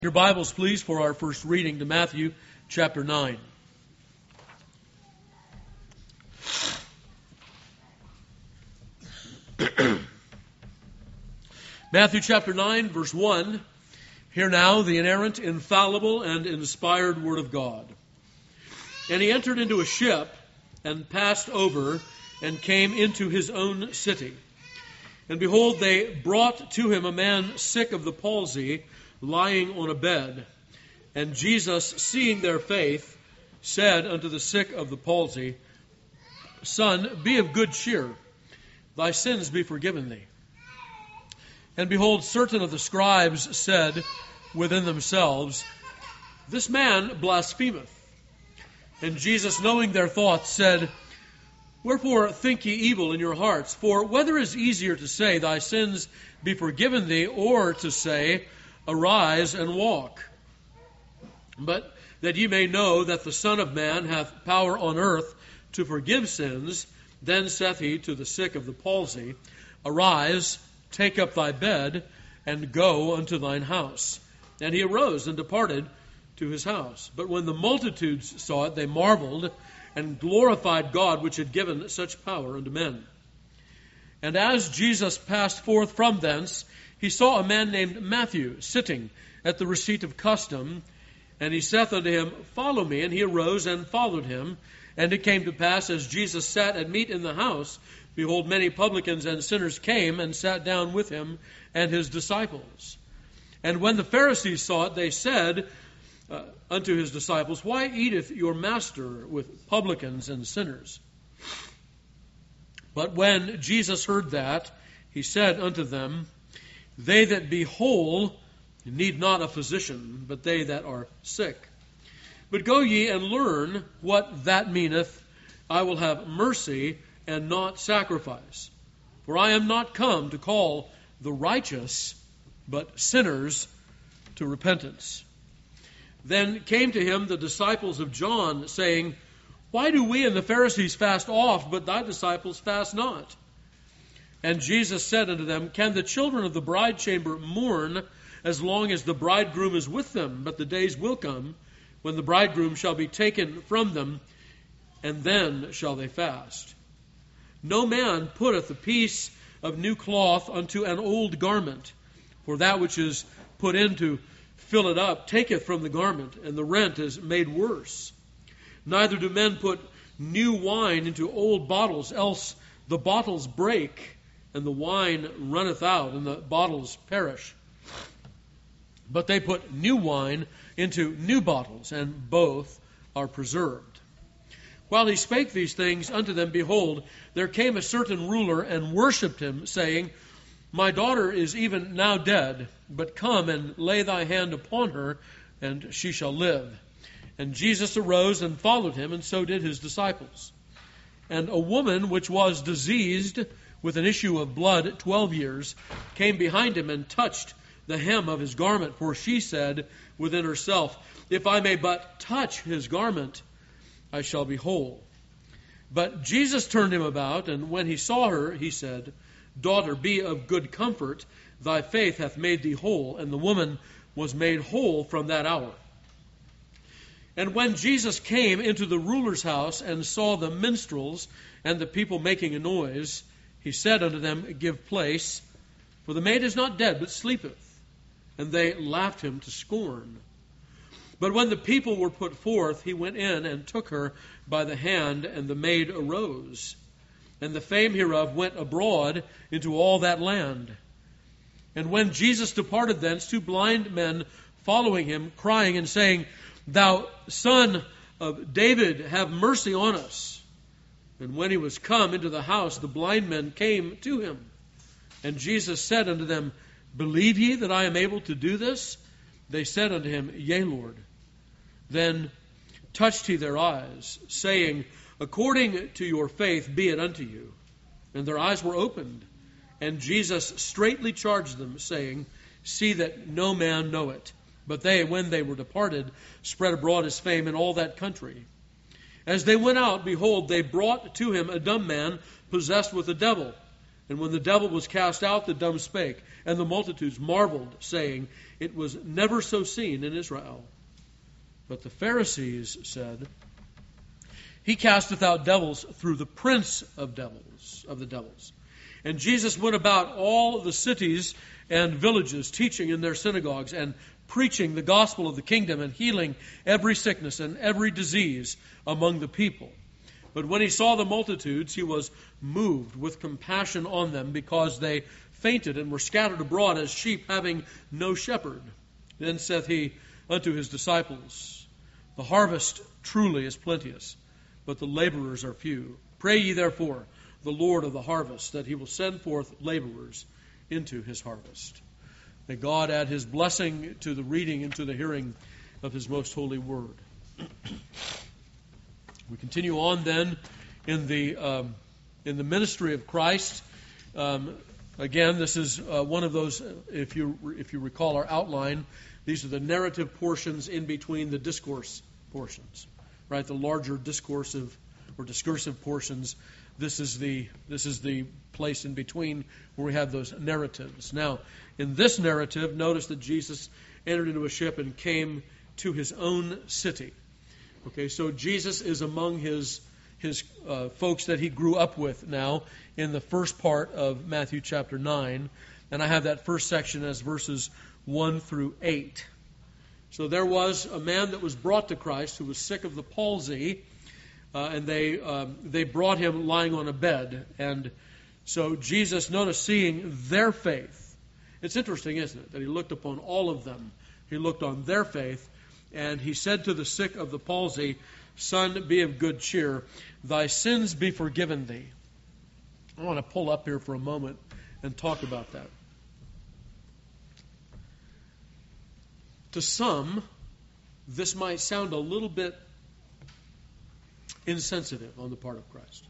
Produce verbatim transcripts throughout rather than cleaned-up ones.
Your Bibles, please, for our first reading to Matthew chapter nine. Matthew chapter nine, verse one. Hear now the inerrant, infallible, and inspired Word of God. And he entered into a ship and passed over and came into his own city. And behold, they brought to him a man sick of the palsy, lying on a bed. And Jesus, seeing their faith, said unto the sick of the palsy, Son, be of good cheer, thy sins be forgiven thee. And behold, certain of the scribes said within themselves, This man blasphemeth. And Jesus, knowing their thoughts, said, Wherefore think ye evil in your hearts? For whether is easier to say, Thy sins be forgiven thee, or to say, Arise and walk? But that ye may know that the Son of Man hath power on earth to forgive sins, then saith he to the sick of the palsy, Arise, take up thy bed, and go unto thine house. And he arose and departed to his house. But when the multitudes saw it, they marveled, and glorified God, which had given such power unto men. And as Jesus passed forth from thence, he saw a man named Matthew sitting at the receipt of custom, and he saith unto him, Follow me. And he arose and followed him. And it came to pass, as Jesus sat at meat in the house, behold, many publicans and sinners came and sat down with him and his disciples. And when the Pharisees saw it, they said uh, unto his disciples, Why eateth your master with publicans and sinners? But when Jesus heard that, he said unto them, They that be whole need not a physician, but they that are sick. But go ye and learn what that meaneth, I will have mercy and not sacrifice. For I am not come to call the righteous, but sinners to repentance. Then came to him the disciples of John, saying, Why do we and the Pharisees fast oft, but thy disciples fast not? And Jesus said unto them, Can the children of the bride chamber mourn as long as the bridegroom is with them? But the days will come when the bridegroom shall be taken from them, and then shall they fast. No man putteth a piece of new cloth unto an old garment, for that which is put in to fill it up taketh from the garment, and the rent is made worse. Neither do men put new wine into old bottles, else the bottles break, and the wine runneth out, and the bottles perish. But they put new wine into new bottles, and both are preserved. While he spake these things unto them, behold, there came a certain ruler and worshipped him, saying, My daughter is even now dead, but come and lay thy hand upon her, and she shall live. And Jesus arose and followed him, and so did his disciples. And a woman which was diseased with an issue of blood twelve years came behind him and touched the hem of his garment, for she said within herself, If I may but touch his garment, I shall be whole. But Jesus turned him about, and when he saw her, he said, Daughter, be of good comfort, thy faith hath made thee whole. And the woman was made whole from that hour. And when Jesus came into the ruler's house and saw the minstrels and the people making a noise, he said unto them, Give place, for the maid is not dead, but sleepeth. And they laughed him to scorn. But when the people were put forth, he went in and took her by the hand, and the maid arose. And the fame hereof went abroad into all that land. And when Jesus departed thence, two blind men following him, crying and saying, Thou Son of David, have mercy on us. And when he was come into the house, the blind men came to him. And Jesus said unto them, Believe ye that I am able to do this? They said unto him, Yea, Lord. Then touched he their eyes, saying, According to your faith be it unto you. And their eyes were opened. And Jesus straitly charged them, saying, See that no man know it. But they, when they were departed, spread abroad his fame in all that country. As they went out, behold, they brought to him a dumb man possessed with a devil. And when the devil was cast out, the dumb spake, and the multitudes marveled, saying, It was never so seen in Israel. But the Pharisees said, He casteth out devils through the prince of devils, of the devils. And Jesus went about all the cities and villages, teaching in their synagogues, and preaching the gospel of the kingdom, and healing every sickness and every disease among the people. But when he saw the multitudes, he was moved with compassion on them, because they fainted and were scattered abroad as sheep having no shepherd. Then saith he unto his disciples, The harvest truly is plenteous, but the laborers are few. Pray ye therefore the Lord of the harvest, that he will send forth laborers into his harvest. May God add his blessing to the reading and to the hearing of his most holy word. We continue on then in the um, in the ministry of Christ. Um, again, this is uh, one of those. If you if you recall our outline, these are the narrative portions in between the discourse portions, right? The larger discoursive or discursive portions. This is the this is the place in between where we have those narratives. Now, in this narrative, notice that Jesus entered into a ship and came to his own city. Okay, so Jesus is among his his uh, folks that he grew up with now in the first part of Matthew chapter nine. And I have that first section as verses one through eight. So there was a man that was brought to Christ who was sick of the palsy, uh, and they um, they brought him lying on a bed. And so Jesus, notice, seeing their faith. It's interesting, isn't it, that he looked upon all of them. He looked on their faith. And he said to the sick of the palsy, Son, be of good cheer. Thy sins be forgiven thee. I want to pull up here for a moment and talk about that. To some, this might sound a little bit insensitive on the part of Christ.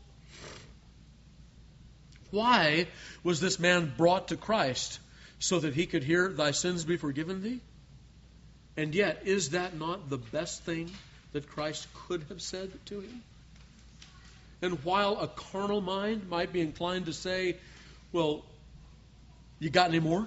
Why was this man brought to Christ? So that he could hear, Thy sins be forgiven thee? And yet, is that not the best thing that Christ could have said to him? And while a carnal mind might be inclined to say, well, you got any more?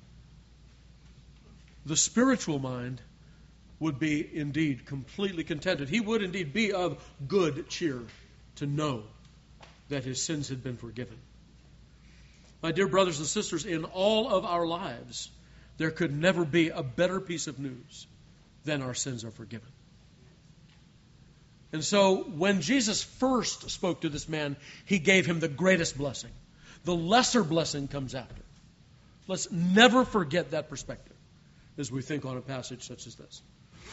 The spiritual mind would be indeed completely contented. He would indeed be of good cheer to know that his sins had been forgiven. My dear brothers and sisters, in all of our lives, there could never be a better piece of news than our sins are forgiven. And so when Jesus first spoke to this man, he gave him the greatest blessing. The lesser blessing comes after. Let's never forget that perspective as we think on a passage such as this.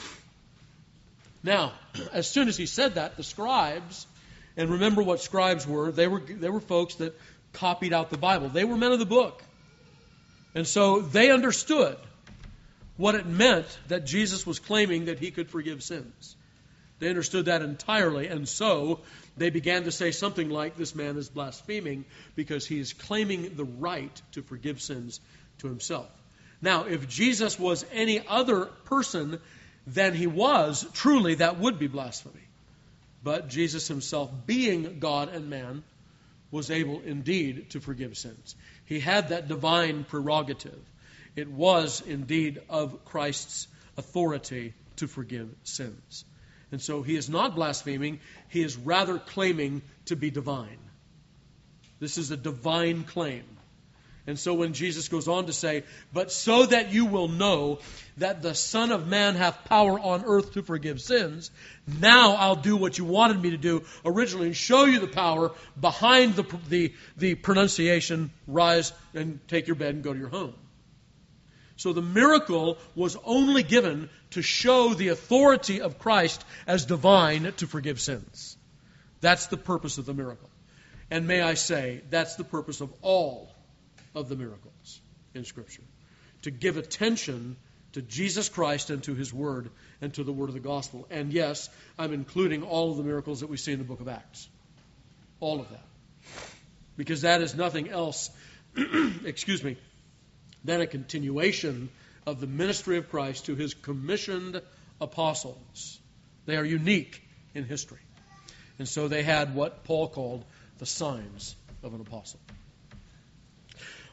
Now, as soon as he said that, the scribes, and remember what scribes were, they were they were folks that copied out the Bible. They were men of the book. And so they understood what it meant that Jesus was claiming that he could forgive sins. They understood that entirely, and so they began to say something like, this man is blaspheming because he is claiming the right to forgive sins to himself. Now, if Jesus was any other person than he was, truly that would be blasphemy. But Jesus himself, being God and man, was able indeed to forgive sins. He had that divine prerogative. It was indeed of Christ's authority to forgive sins. And so he is not blaspheming, he is rather claiming to be divine. This is a divine claim. And so when Jesus goes on to say, but so that you will know that the Son of Man hath power on earth to forgive sins, now I'll do what you wanted me to do originally and show you the power behind the, the, the pronunciation, rise and take your bed and go to your home. So the miracle was only given to show the authority of Christ as divine to forgive sins. That's the purpose of the miracle. And may I say, that's the purpose of all of the miracles in Scripture. To give attention to Jesus Christ and to His Word and to the Word of the Gospel. And yes, I'm including all of the miracles that we see in the book of Acts. All of that. Because that is nothing else, excuse me, than a continuation of the ministry of Christ to His commissioned apostles. They are unique in history. And so they had what Paul called the signs of an apostle.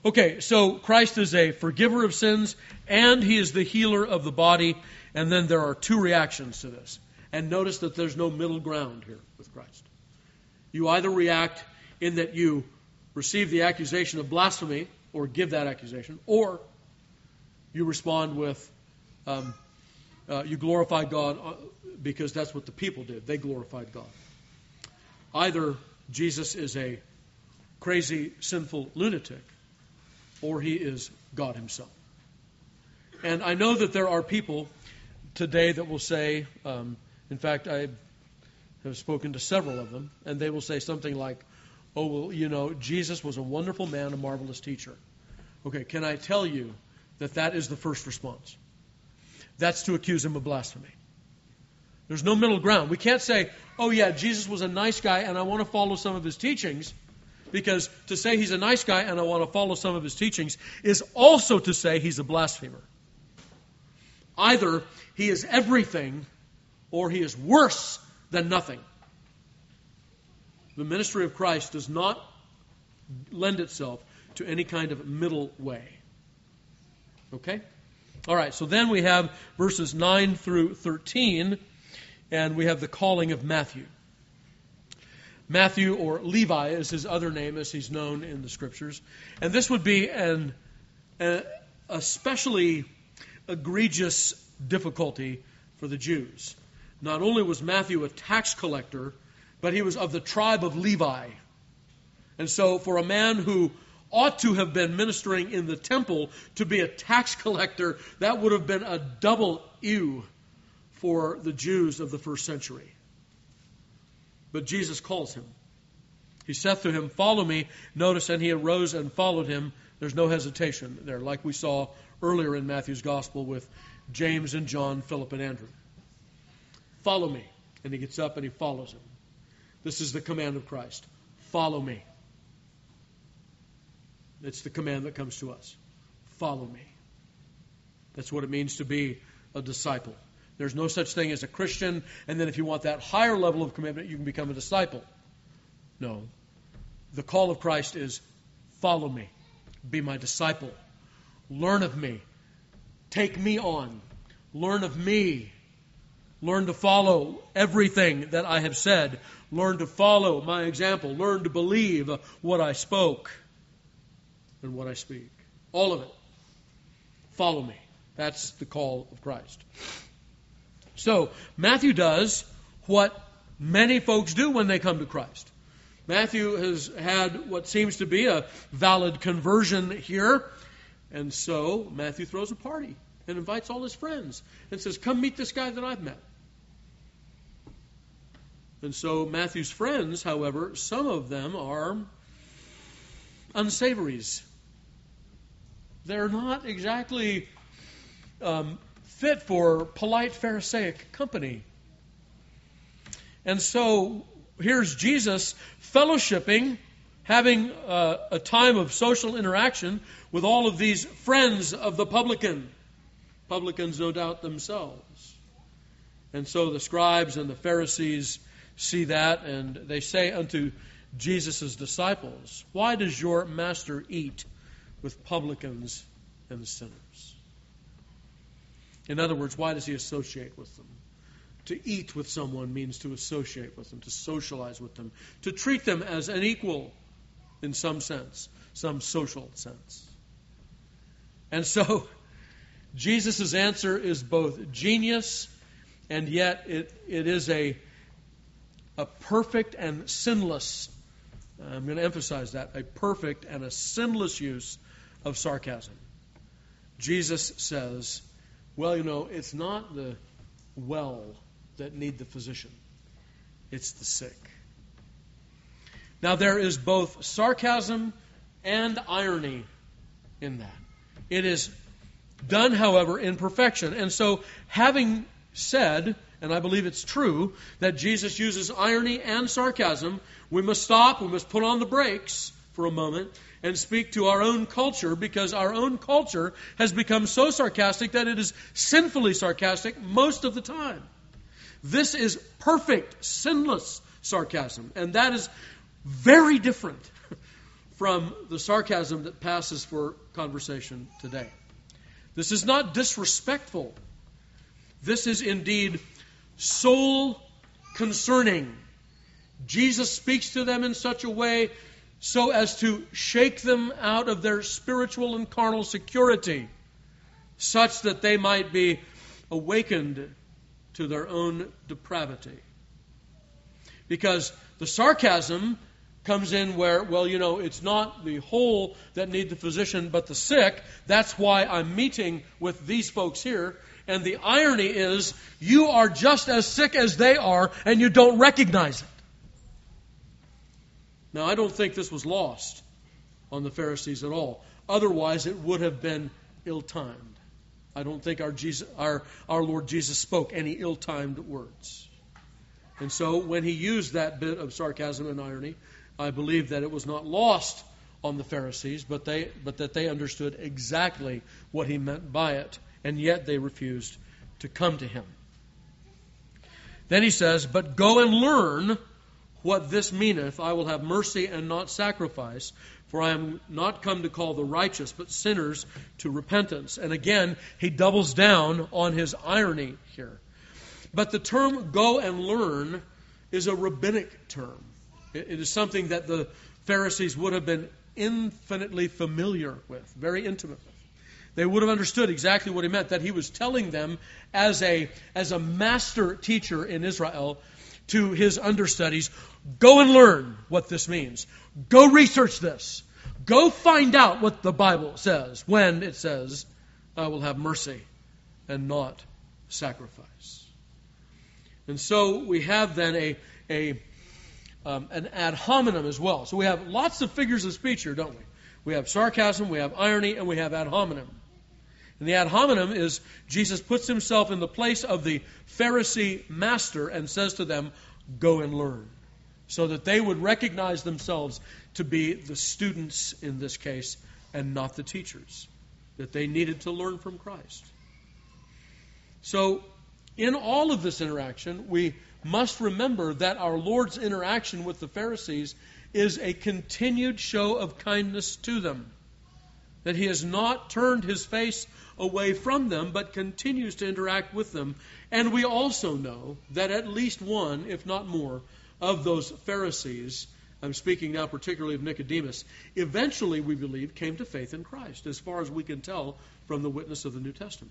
Okay, so Christ is a forgiver of sins, and He is the healer of the body, and then there are two reactions to this. And notice that there's no middle ground here with Christ. You either react in that you receive the accusation of blasphemy, or give that accusation, or you respond with, um, uh, you glorify God because that's what the people did. They glorified God. Either Jesus is a crazy, sinful lunatic, or He is God Himself. And I know that there are people today that will say, um, in fact, I have spoken to several of them, and they will say something like, oh, well, you know, Jesus was a wonderful man, a marvelous teacher. Okay, can I tell you that that is the first response? That's to accuse Him of blasphemy. There's no middle ground. We can't say, oh yeah, Jesus was a nice guy and I want to follow some of His teachings, because to say He's a nice guy and I want to follow some of His teachings is also to say He's a blasphemer. Either He is everything or He is worse than nothing. The ministry of Christ does not lend itself to any kind of middle way. Okay? All right, so then we have verses nine through thirteen, and we have the calling of Matthew. Matthew, or Levi, is his other name as he's known in the Scriptures. And this would be an a, especially egregious difficulty for the Jews. Not only was Matthew a tax collector, but he was of the tribe of Levi. And so for a man who ought to have been ministering in the temple to be a tax collector, that would have been a double ew for the Jews of the first century. But Jesus calls him. He saith to him, follow me. Notice, and he arose and followed him. There's no hesitation there, like we saw earlier in Matthew's gospel with James and John, Philip and Andrew. Follow me. And he gets up and he follows him. This is the command of Christ. Follow me. It's the command that comes to us. Follow me. That's what it means to be a disciple. There's no such thing as a Christian, and then if you want that higher level of commitment, you can become a disciple. No. The call of Christ is, follow me. Be my disciple. Learn of me. Take me on. Learn of me. Learn to follow everything that I have said. Learn to follow my example. Learn to believe what I spoke and what I speak. All of it. Follow me. That's the call of Christ. So, Matthew does what many folks do when they come to Christ. Matthew has had what seems to be a valid conversion here. And so, Matthew throws a party and invites all his friends and says, come meet this guy that I've met. And so, Matthew's friends, however, some of them are unsavories. They're not exactly um, fit for polite Pharisaic company. And so here's Jesus fellowshipping, having uh, a time of social interaction with all of these friends of the publican. Publicans, no doubt, themselves. And so the scribes and the Pharisees see that, and they say unto Jesus' disciples, why does your master eat with publicans and sinners? In other words, why does he associate with them? To eat with someone means to associate with them, to socialize with them, to treat them as an equal in some sense, some social sense. And so, Jesus' answer is both genius, and yet it, it is a, a perfect and sinless, I'm going to emphasize that, a perfect and a sinless use of sarcasm. Jesus says, well, you know, it's not the well that need the physician. It's the sick. Now, there is both sarcasm and irony in that. It is done, however, in perfection. And so, having said, and I believe it's true, that Jesus uses irony and sarcasm, we must stop, we must put on the brakes for a moment and speak to our own culture, because our own culture has become so sarcastic that it is sinfully sarcastic most of the time. This is perfect, sinless sarcasm, and that is very different from the sarcasm that passes for conversation today. This is not disrespectful. This is indeed soul concerning. Jesus speaks to them in such a way so as to shake them out of their spiritual and carnal security, such that they might be awakened to their own depravity. Because the sarcasm comes in where, well, you know, it's not the whole that need the physician, but the sick. That's why I'm meeting with these folks here. And the irony is, you are just as sick as they are, and you don't recognize it. Now, I don't think this was lost on the Pharisees at all. Otherwise, it would have been ill-timed. I don't think our Jesus, our, our Lord Jesus spoke any ill-timed words. And so, when he used that bit of sarcasm and irony, I believe that it was not lost on the Pharisees, but they, but that they understood exactly what he meant by it, and yet they refused to come to him. Then he says, "But go and learn what this meaneth, I will have mercy and not sacrifice, for I am not come to call the righteous, but sinners to repentance." And again, he doubles down on his irony here. But the term "go and learn" is a rabbinic term. It is something that the Pharisees would have been infinitely familiar with, very intimate with. They would have understood exactly what he meant, that he was telling them as a, as a master teacher in Israel to his understudies, go and learn what this means. Go research this. Go find out what the Bible says when it says, I will have mercy and not sacrifice. And so we have then a, a um, an ad hominem as well. So we have lots of figures of speech here, don't we? We have sarcasm, we have irony, and we have ad hominem. And the ad hominem is Jesus puts himself in the place of the Pharisee master and says to them, go and learn. So that they would recognize themselves to be the students in this case and not the teachers. That they needed to learn from Christ. So in all of this interaction, we must remember that our Lord's interaction with the Pharisees is a continued show of kindness to them. That he has not turned his face away from them, but continues to interact with them. And we also know that at least one, if not more, of those Pharisees, I'm speaking now particularly of Nicodemus, eventually, we believe, came to faith in Christ, as far as we can tell from the witness of the New Testament.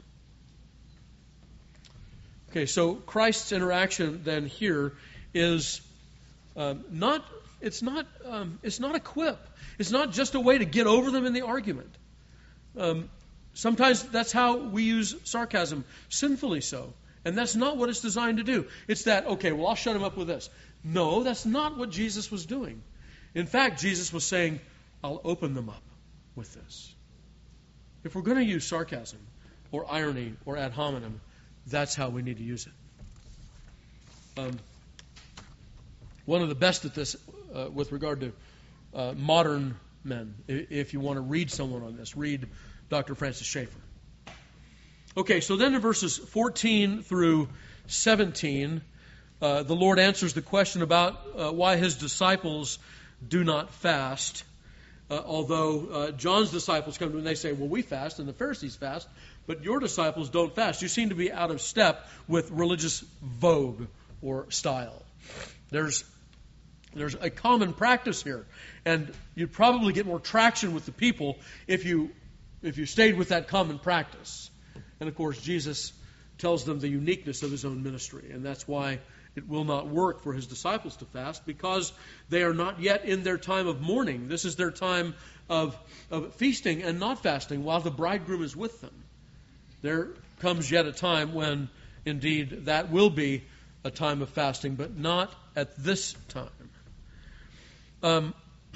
Okay, so Christ's interaction then here is um, not, it's not, um, it's not a quip. It's not just a way to get over them in the argument. Um, sometimes that's how we use sarcasm, sinfully so. And that's not what it's designed to do. It's that, okay, well, I'll shut him up with this. No, that's not what Jesus was doing. In fact, Jesus was saying, I'll open them up with this. If we're going to use sarcasm or irony or ad hominem, that's how we need to use it. Um, one of the best at this uh, with regard to uh, modern men, if you want to read someone on this, read Doctor Francis Schaeffer. Okay, so then in verses fourteen through seventeen, uh, the Lord answers the question about uh, why his disciples do not fast. Uh, although uh, John's disciples come to him and they say, well, we fast and the Pharisees fast, but your disciples don't fast. You seem to be out of step with religious vogue or style. There's there's a common practice here, and you'd probably get more traction with the people if you if you stayed with that common practice. And of course, Jesus tells them the uniqueness of his own ministry, and that's why it will not work for his disciples to fast, because they are not yet in their time of mourning. This is their time of, of feasting and not fasting while the bridegroom is with them. There comes yet a time when, indeed, that will be a time of fasting, but not at this time. Um,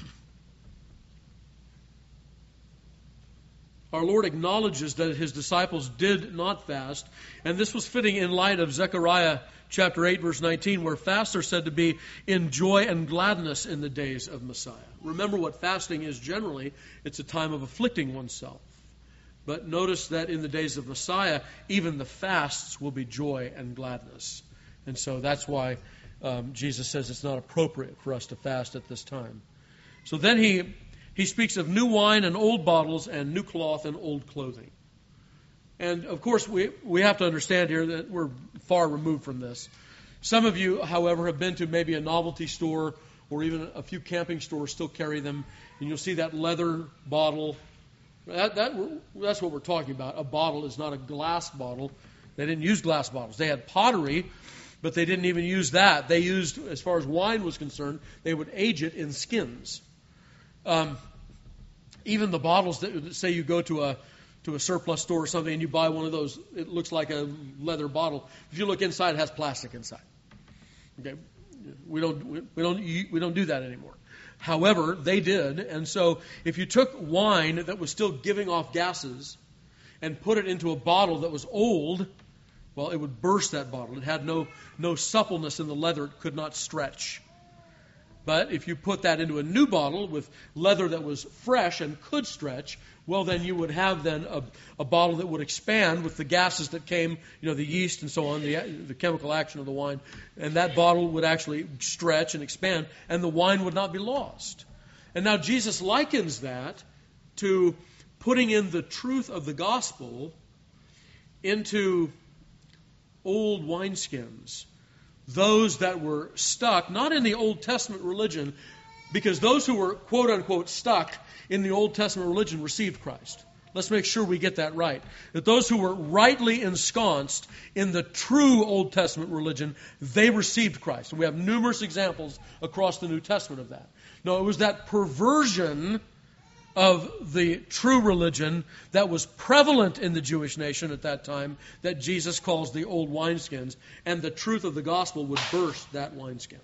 Our Lord acknowledges that his disciples did not fast, and this was fitting in light of Zechariah chapter eight, verse nineteen, where fasts are said to be in joy and gladness in the days of Messiah. Remember what fasting is generally. It's a time of afflicting oneself. But notice that in the days of Messiah, even the fasts will be joy and gladness. And so that's why um, Jesus says it's not appropriate for us to fast at this time. So then he He speaks of new wine and old bottles and new cloth and old clothing. And, of course, we, we have to understand here that we're far removed from this. Some of you, however, have been to maybe a novelty store or even a few camping stores still carry them, and you'll see that leather bottle. That, that That's what we're talking about. A bottle is not a glass bottle. They didn't use glass bottles. They had pottery, but they didn't even use that. They used, as far as wine was concerned, they would age it in skins. Um, even the bottles that, say you go to a to a surplus store or something and you buy one of those, it looks like a leather bottle. If you look inside, it has plastic inside. Okay, we don't we, we don't we don't do that anymore. However, they did, and so if you took wine that was still giving off gases and put it into a bottle that was old, well, it would burst that bottle. It had no no suppleness in the leather; it could not stretch. But if you put that into a new bottle with leather that was fresh and could stretch, well, then you would have then a, a bottle that would expand with the gases that came, you know, the yeast and so on, the, the chemical action of the wine. And that bottle would actually stretch and expand, and the wine would not be lost. And now Jesus likens that to putting in the truth of the gospel into old wineskins. Those that were stuck, not in the Old Testament religion, because those who were quote-unquote stuck in the Old Testament religion received Christ. Let's make sure we get that right. That those who were rightly ensconced in the true Old Testament religion, they received Christ. And we have numerous examples across the New Testament of that. No, it was that perversion of the true religion that was prevalent in the Jewish nation at that time that Jesus calls the old wineskins, and the truth of the gospel would burst that wineskin.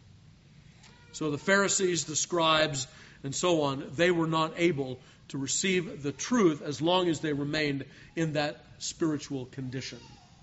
So the Pharisees, the scribes, and so on, they were not able to receive the truth as long as they remained in that spiritual condition.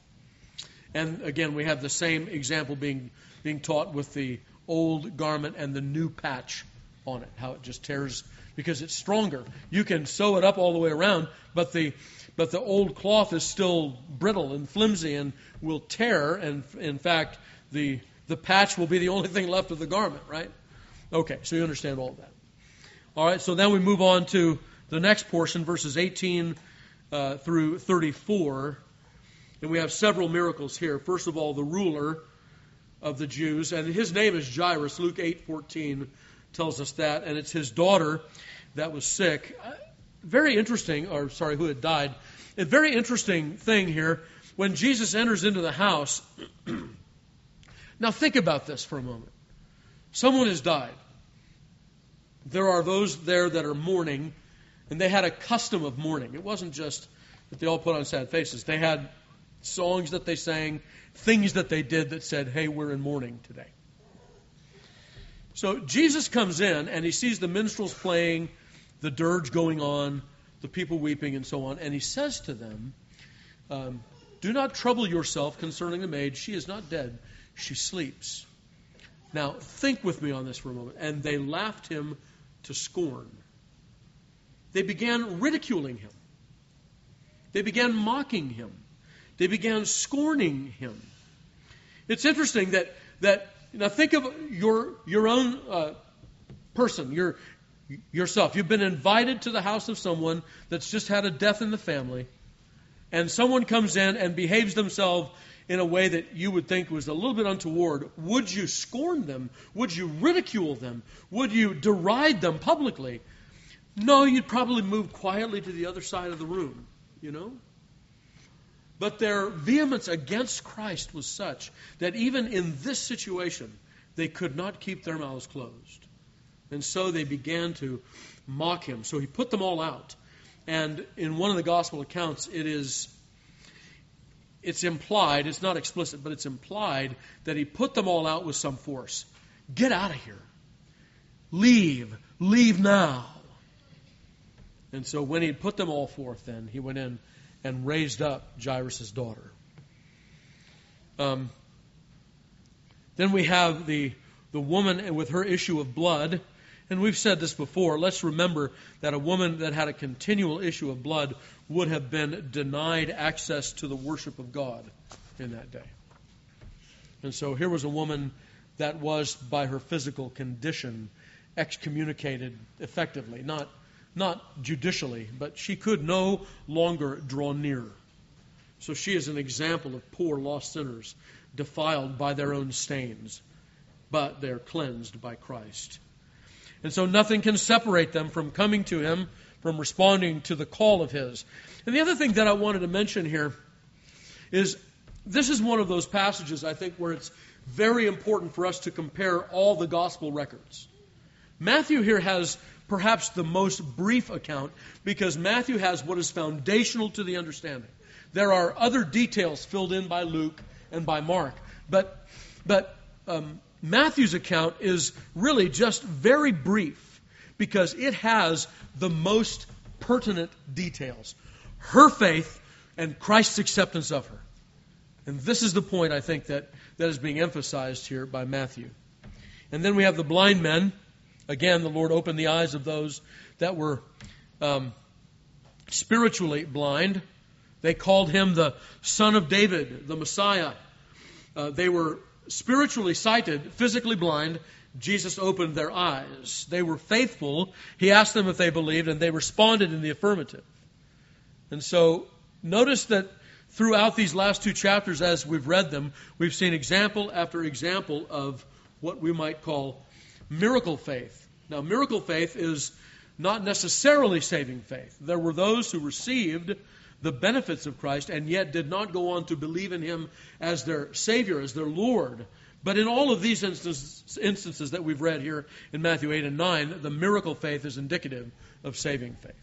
And again, we have the same example being being taught with the old garment and the new patch on it, how it just tears because it's stronger. You can sew it up all the way around, but the but the old cloth is still brittle and flimsy and will tear, and in fact, the the patch will be the only thing left of the garment, right? Okay, so you understand all of that. All right, so then we move on to the next portion, verses eighteen uh, through thirty-four, and we have several miracles here. First of all, the ruler of the Jews, and his name is Jairus. Luke eight fourteen tells us that, and it's his daughter that was sick. Very interesting, or sorry, who had died. A very interesting thing here, when Jesus enters into the house. Now think about this for a moment. Someone has died. There are those there that are mourning, and they had a custom of mourning. It wasn't just that they all put on sad faces. They had songs that they sang, things that they did that said, hey, we're in mourning today. So Jesus comes in, and he sees the minstrels playing, the dirge going on, the people weeping, and so on. And he says to them, um, do not trouble yourself concerning the maid. She is not dead. She sleeps. Now, think with me on this for a moment. And they laughed him to scorn. They began ridiculing him. They began mocking him. They began scorning him. It's interesting that that now think of your your own uh, person, your yourself. You've been invited to the house of someone that's just had a death in the family, and someone comes in and behaves themselves in a way that you would think was a little bit untoward. Would you scorn them? Would you ridicule them? Would you deride them publicly? No, you'd probably move quietly to the other side of the room, you know? But their vehemence against Christ was such that even in this situation, they could not keep their mouths closed. And so they began to mock him. So he put them all out. And in one of the gospel accounts, it is, it's implied, it's not explicit, but it's implied that he put them all out with some force. Get out of here. Leave. Leave now. And so when he had put them all forth, then he went in and raised up Jairus' daughter. Um, then we have the, the woman with her issue of blood. And we've said this before. Let's remember that a woman that had a continual issue of blood would have been denied access to the worship of God in that day. And so here was a woman that was, by her physical condition, excommunicated effectively, not, not judicially, but she could no longer draw near. So she is an example of poor lost sinners defiled by their own stains, but they're cleansed by Christ. And so nothing can separate them from coming to Him, from responding to the call of His. And the other thing that I wanted to mention here is this is one of those passages, I think, where it's very important for us to compare all the gospel records. Matthew here has perhaps the most brief account because Matthew has what is foundational to the understanding. There are other details filled in by Luke and by Mark, but but um, Matthew's account is really just very brief because it has the most pertinent details. Her faith and Christ's acceptance of her. And this is the point, I think, that, that is being emphasized here by Matthew. And then we have the blind men. Again, the Lord opened the eyes of those that were um, spiritually blind. They called Him the Son of David, the Messiah. Uh, they were spiritually sighted, physically blind. Jesus opened their eyes. They were faithful. He asked them if they believed, and they responded in the affirmative. And so, notice that throughout these last two chapters, as we've read them, we've seen example after example of what we might call miracle faith. Now, miracle faith is not necessarily saving faith. There were those who received the benefits of Christ and yet did not go on to believe in Him as their Savior, as their Lord. But in all of these instances, instances that we've read here in Matthew eight and nine, the miracle faith is indicative of saving faith.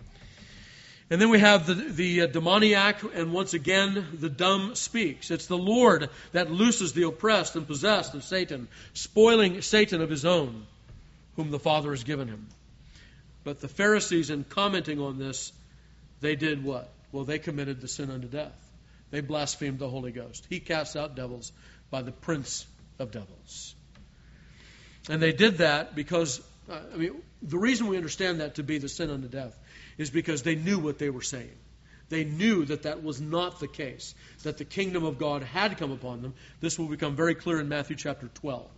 And then we have the, the uh, demoniac, and once again, the dumb speaks. It's the Lord that looses the oppressed and possessed of Satan, spoiling Satan of his own, whom the Father has given him. But the Pharisees, in commenting on this, they did what? Well, they committed the sin unto death. They blasphemed the Holy Ghost. He casts out devils by the prince of devils. And they did that because, uh, I mean, the reason we understand that to be the sin unto death is because they knew what they were saying. They knew that that was not the case, that the kingdom of God had come upon them. This will become very clear in Matthew chapter twelve.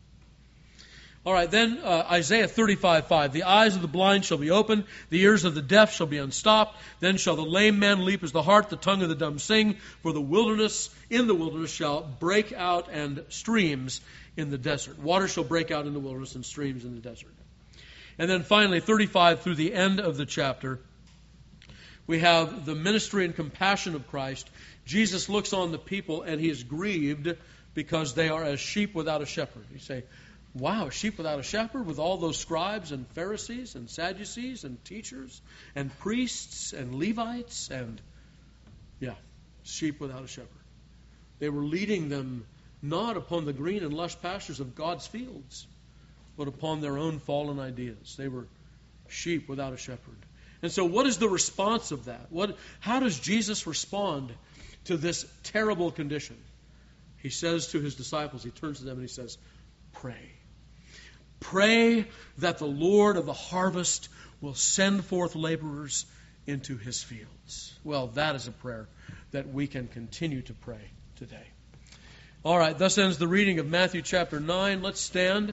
All right, then uh, Isaiah thirty-five five. The eyes of the blind shall be opened, the ears of the deaf shall be unstopped. Then shall the lame man leap as the hart, the tongue of the dumb sing. For the wilderness, in the wilderness shall break out and streams in the desert. Water shall break out in the wilderness and streams in the desert. And then finally, thirty-five through the end of the chapter, we have the ministry and compassion of Christ. Jesus looks on the people and He is grieved because they are as sheep without a shepherd. You say, wow, sheep without a shepherd with all those scribes and Pharisees and Sadducees and teachers and priests and Levites and, yeah, sheep without a shepherd. They were leading them not upon the green and lush pastures of God's fields, but upon their own fallen ideas. They were sheep without a shepherd. And so what is the response of that? What, how does Jesus respond to this terrible condition? He says to His disciples, He turns to them and He says, pray. Pray that the Lord of the harvest will send forth laborers into His fields. Well, that is a prayer that we can continue to pray today. All right, thus ends the reading of Matthew chapter nine. Let's stand.